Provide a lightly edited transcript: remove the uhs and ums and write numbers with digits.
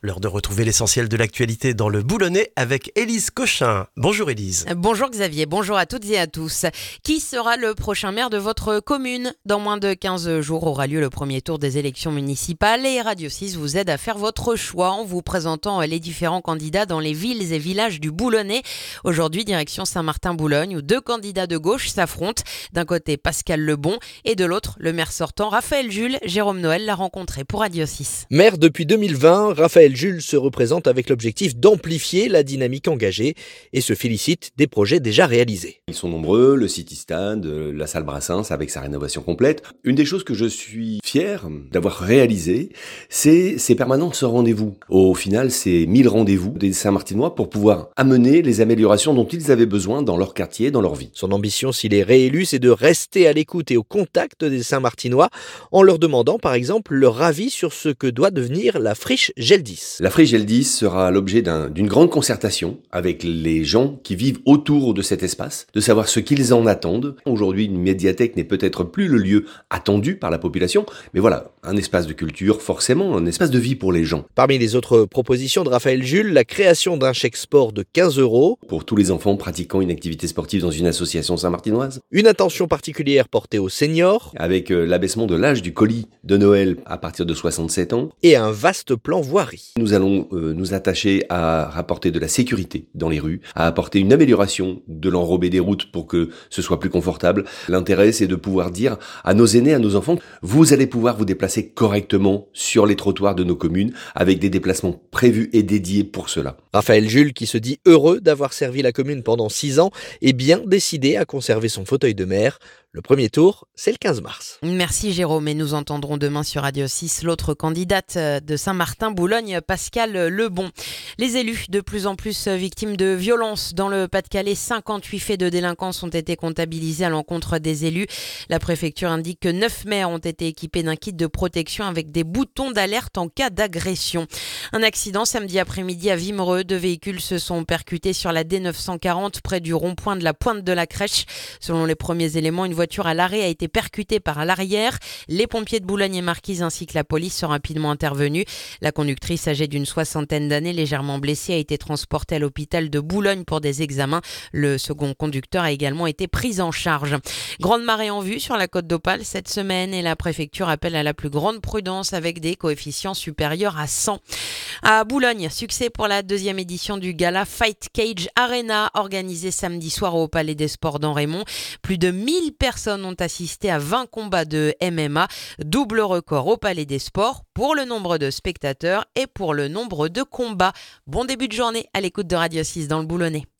L'heure de retrouver l'essentiel de l'actualité dans le Boulonnais avec Élise Cochin. Bonjour Élise. Bonjour Xavier, bonjour à toutes et à tous. Qui sera le prochain maire de votre commune ? Dans moins de 15 jours aura lieu le premier tour des élections municipales et Radio 6 vous aide à faire votre choix en vous présentant les différents candidats dans les villes et villages du Boulonnais. Aujourd'hui, direction Saint-Martin-Boulogne où deux candidats de gauche s'affrontent. D'un côté, Pascal Lebon et de l'autre, le maire sortant, Raphaël Jules. Jérôme Noël l'a rencontré pour Radio 6. Maire depuis 2020, Raphaël Jules se représente avec l'objectif d'amplifier la dynamique engagée et se félicite des projets déjà réalisés. Ils sont nombreux, le City Stand, la salle Brassens avec sa rénovation complète. Une des choses que je suis fier d'avoir réalisé, c'est ces permanences rendez-vous. Au final, c'est 1000 rendez-vous des Saint-Martinois pour pouvoir amener les améliorations dont ils avaient besoin dans leur quartier, dans leur vie. Son ambition, s'il est réélu, c'est de rester à l'écoute et au contact des Saint-Martinois en leur demandant, par exemple, leur avis sur ce que doit devenir la friche Geldis. La friche Geldis sera l'objet d'une grande concertation avec les gens qui vivent autour de cet espace, de savoir ce qu'ils en attendent. Aujourd'hui, une médiathèque n'est peut-être plus le lieu attendu par la population, mais voilà, un espace de culture, forcément, un espace de vie pour les gens. Parmi les autres propositions de Raphaël Jules, la création d'un chèque sport de 15 €. Pour tous les enfants pratiquant une activité sportive dans une association saint-martinoise. Une attention particulière portée aux seniors. Avec l'abaissement de l'âge du colis de Noël à partir de 67 ans. Et un vaste plan voirie. Nous allons nous attacher à rapporter de la sécurité dans les rues, à apporter une amélioration de l'enrobé des routes pour que ce soit plus confortable. L'intérêt, c'est de pouvoir dire à nos aînés, à nos enfants, vous allez pouvoir vous déplacer correctement sur les trottoirs de nos communes avec des déplacements prévus et dédiés pour cela. Raphaël Jules, qui se dit heureux d'avoir servi la commune pendant 6 ans, est bien décidé à conserver son fauteuil de maire. Le premier tour, c'est le 15 mars. Merci Jérôme, et nous entendrons demain sur Radio 6 l'autre candidate de Saint-Martin-Boulogne, Pascal Lebon. Les élus, de plus en plus victimes de violences dans le Pas-de-Calais, 58 faits de délinquance ont été comptabilisés à l'encontre des élus. La préfecture indique que 9 maires ont été équipés d'un kit de protection avec des boutons d'alerte en cas d'agression. Un accident samedi après-midi à Wimereux, 2 véhicules se sont percutés sur la D940 près du rond-point de la Pointe de la Crèche. Selon les premiers éléments, une voiture à l'arrêt a été percutée par l'arrière. Les pompiers de Boulogne-et-Marquise ainsi que la police sont rapidement intervenus. La conductrice, âgée d'une 60aine d'années, légèrement blessée, a été transportée à l'hôpital de Boulogne pour des examens. Le second conducteur a également été pris en charge. Grande marée en vue sur la côte d'Opale cette semaine et la préfecture appelle à la plus grande prudence avec des coefficients supérieurs à 100. À Boulogne, succès pour la 2e édition du gala Fight Cage Arena organisé samedi soir au Palais des Sports d'Enrémont. Plus de 1000 personnes ont assisté à 20 combats de MMA, double record au Palais des Sports pour le nombre de spectateurs et pour le nombre de combats. Bon début de journée à l'écoute de Radio 6 dans le Boulonnais.